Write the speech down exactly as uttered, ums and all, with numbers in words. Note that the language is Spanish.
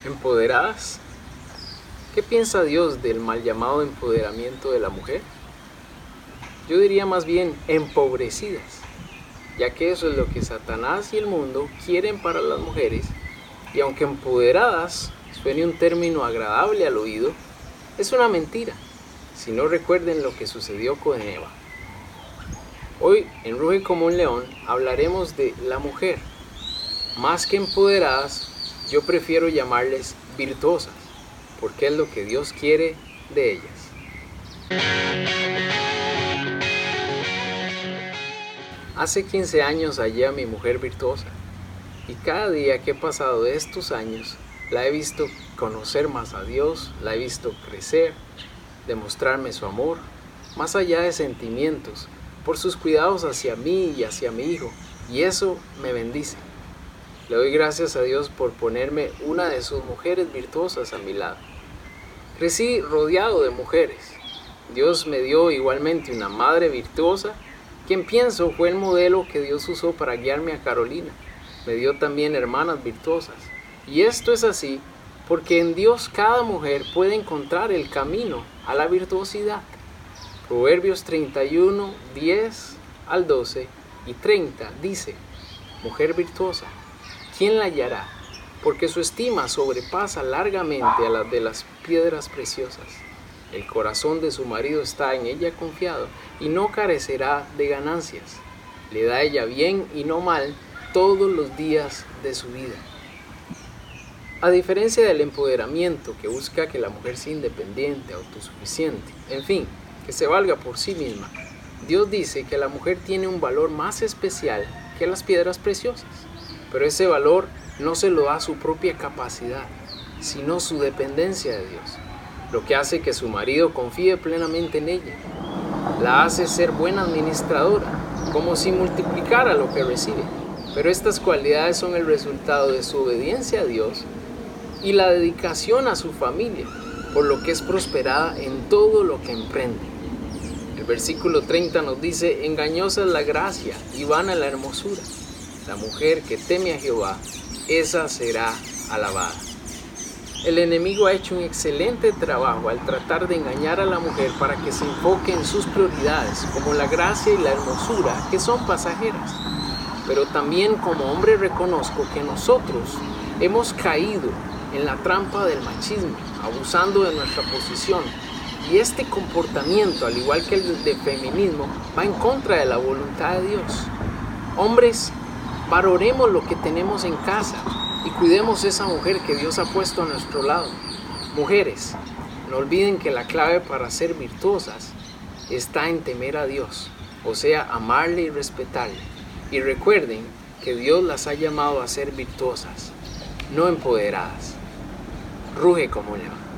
¿Empoderadas? ¿Qué piensa Dios del mal llamado empoderamiento de la mujer? Yo diría más bien empobrecidas, ya que eso es lo que Satanás y el mundo quieren para las mujeres, y aunque empoderadas suene un término agradable al oído, es una mentira, si no recuerden lo que sucedió con Eva. Hoy en Ruge como un león hablaremos de la mujer. Más que empoderadas, yo prefiero llamarles virtuosas, porque es lo que Dios quiere de ellas. Hace quince años hallé a mi mujer virtuosa, y cada día que he pasado de estos años, la he visto conocer más a Dios, la he visto crecer, demostrarme su amor, más allá de sentimientos, por sus cuidados hacia mí y hacia mi hijo, y eso me bendice. Le doy gracias a Dios por ponerme una de sus mujeres virtuosas a mi lado. Crecí rodeado de mujeres. Dios me dio igualmente una madre virtuosa, quien pienso fue el modelo que Dios usó para guiarme a Carolina. Me dio también hermanas virtuosas. Y esto es así porque en Dios cada mujer puede encontrar el camino a la virtuosidad. Proverbios treinta y uno, diez al doce y treinta dice: mujer virtuosa, ¿quién la hallará? Porque su estima sobrepasa largamente a la de las piedras preciosas. El corazón de su marido está en ella confiado y no carecerá de ganancias. Le da ella bien y no mal todos los días de su vida. A diferencia del empoderamiento que busca que la mujer sea independiente, autosuficiente, en fin, que se valga por sí misma, Dios dice que la mujer tiene un valor más especial que las piedras preciosas, pero ese valor no se lo da su propia capacidad, sino su dependencia de Dios, lo que hace que su marido confíe plenamente en ella. La hace ser buena administradora, como si multiplicara lo que recibe, pero estas cualidades son el resultado de su obediencia a Dios y la dedicación a su familia, por lo que es prosperada en todo lo que emprende. El versículo treinta nos dice: engañosa es la gracia y vana la hermosura. La mujer que teme a Jehová, esa será alabada. El enemigo ha hecho un excelente trabajo al tratar de engañar a la mujer para que se enfoque en sus prioridades, como la gracia y la hermosura, que son pasajeras. Pero también como hombre reconozco que nosotros hemos caído en la trampa del machismo, abusando de nuestra posición. Y este comportamiento, al igual que el del feminismo, va en contra de la voluntad de Dios. Hombres, valoremos lo que tenemos en casa y cuidemos esa mujer que Dios ha puesto a nuestro lado. Mujeres, no olviden que la clave para ser virtuosas está en temer a Dios, o sea, amarle y respetarle. Y recuerden que Dios las ha llamado a ser virtuosas, no empoderadas. Ruge como un león.